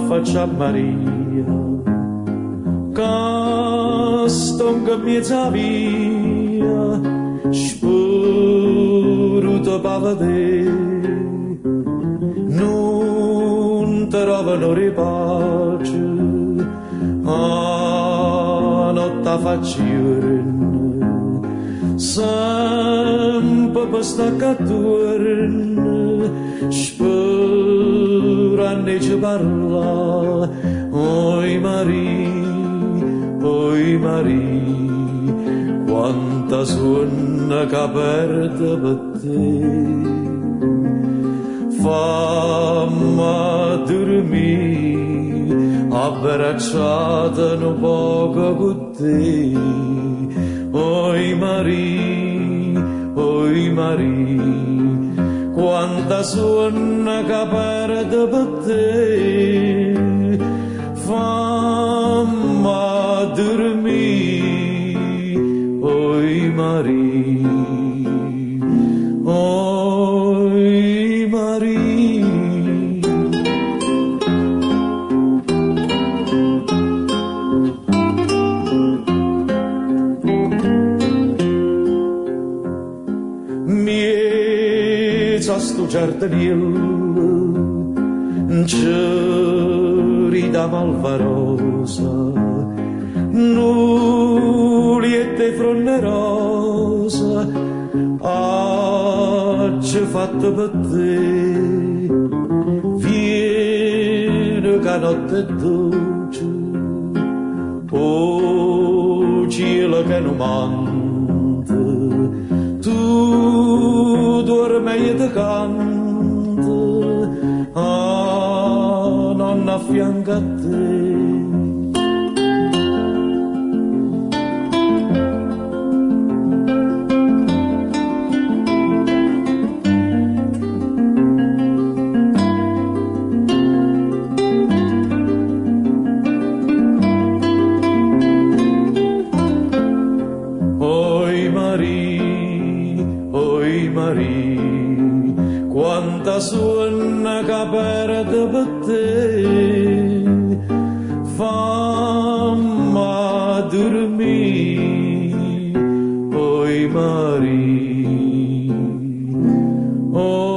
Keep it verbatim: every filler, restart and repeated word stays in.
faccia Maria, che stonga mezza via, spuru pa vedere, non trovano ripace, a notte faccione, sempre per sta catturne, sperando ci parla, oi Maria, oi Maria, quanta suona che perde per te. Fammi dormire abbracciata un poco con te, oi Maria, oi Maria, quanta suona che perde per te. Fammi dormire, oi Maria, oi Maria. Miezza sto giardiniello, c'è da malvarosa, nuliette fronderosa, ah, c'è fatto per te. Vieni che notte è dolce, oh cielo che non manda, tu dormi e ti canta, ah, non affianca a te. Quanta suona che perde per te, fammi dormire, oi Maria, oh